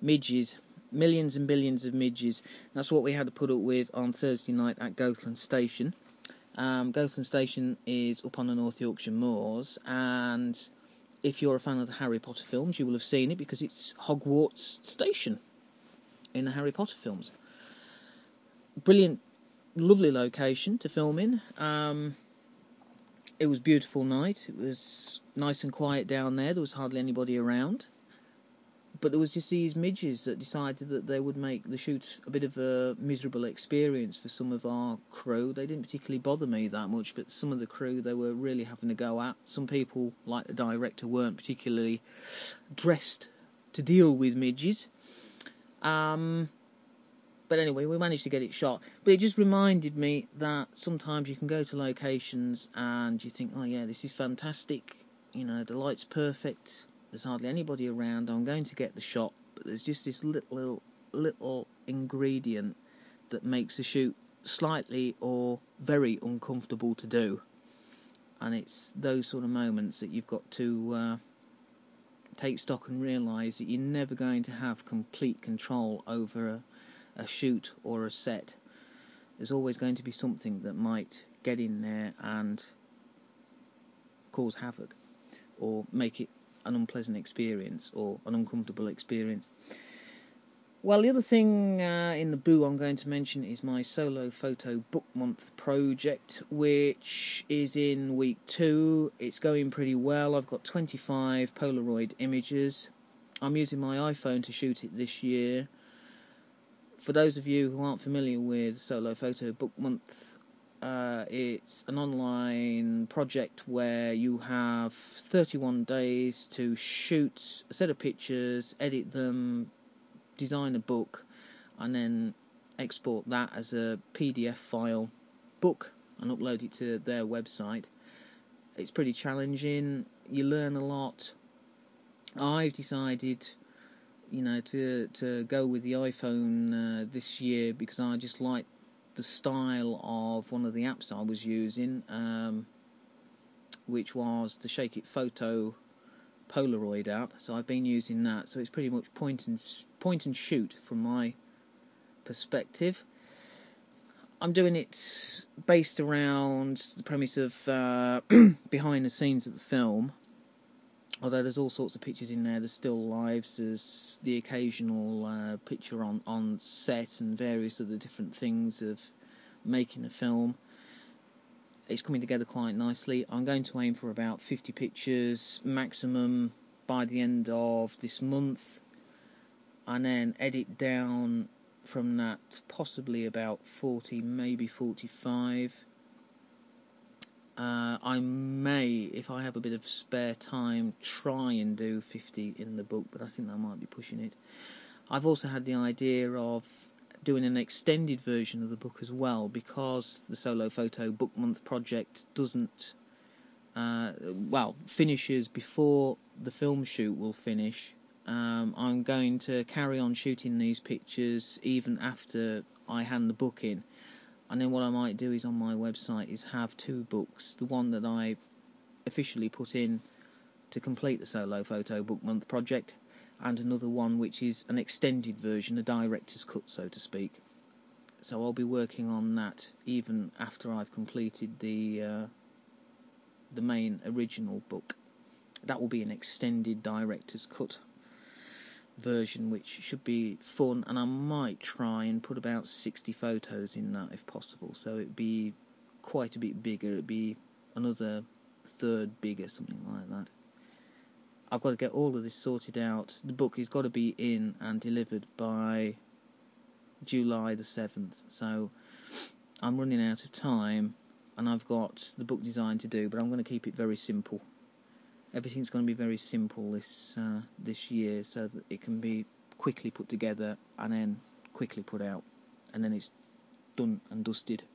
midges, millions and billions of midges. That's what we had to put up with on Thursday night at Goathland Station. Goathland Station is up on the North Yorkshire Moors, and if you're a fan of the Harry Potter films, you will have seen it because it's Hogwarts Station in the Harry Potter films. Brilliant, lovely location to film in. It was a beautiful night. It was nice and quiet down there. There was hardly anybody around. But there was just these midges that decided that they would make the shoot a bit of a miserable experience for some of our crew. They didn't particularly bother me that much, but some of the crew they were really having to go at. Some people, like the director, weren't particularly dressed to deal with midges. But anyway, we managed to get it shot. But it just reminded me that sometimes you can go to locations and you think, oh yeah, this is fantastic. You know, the light's perfect. There's hardly anybody around. I'm going to get the shot. But there's just this little ingredient that makes the shoot slightly or very uncomfortable to do. And it's those sort of moments that you've got to take stock and realise that you're never going to have complete control over a shoot or a set. There's always going to be something that might get in there and cause havoc or make it an unpleasant experience or an uncomfortable experience. Well, the other thing in the boo I'm going to mention is my solo photo book month project, which is in week 2. It's going pretty well. I've got 25 Polaroid images. I'm using my iPhone to shoot it this year. For those of you who aren't familiar with Solo Photo Book Month, it's an online project where you have 31 days to shoot a set of pictures, edit them, design a book, and then export that as a PDF file book and upload it to their website. It's pretty challenging. You learn a lot. I've decided, to go with the iPhone this year because I just like the style of one of the apps I was using, which was the Shake It Photo Polaroid app. So I've been using that. So it's pretty much point and shoot from my perspective. I'm doing it based around the premise of behind the scenes of the film. Although there's all sorts of pictures in there, there's still lives, there's the occasional picture on set and various other different things of making a film. It's coming together quite nicely. I'm going to aim for about 50 pictures maximum by the end of this month, and then edit down from that possibly about 40, maybe 45. I may, if I have a bit of spare time, try and do 50 in the book, but I think that might be pushing it. I've also had the idea of doing an extended version of the book as well, because the Solo Photo Book Month project doesn't, finishes before the film shoot will finish. I'm going to carry on shooting these pictures even after I hand the book in. And then what I might do is on my website is have 2 books. The one that I officially put in to complete the Solo Photo Book Month project, and another one which is an extended version, a director's cut, so to speak. So I'll be working on that even after I've completed the main original book. That will be an extended director's cut version, which should be fun, and I might try and put about 60 photos in that if possible, so it'd be quite a bit bigger. It'd be another third bigger, something like that. I've got to get all of this sorted out. The book has got to be in and delivered by July the 7th, so I'm running out of time, and I've got the book design to do, but I'm going to keep it very simple. Everything's going to be very simple this year, so that it can be quickly put together and then quickly put out, and then it's done and dusted.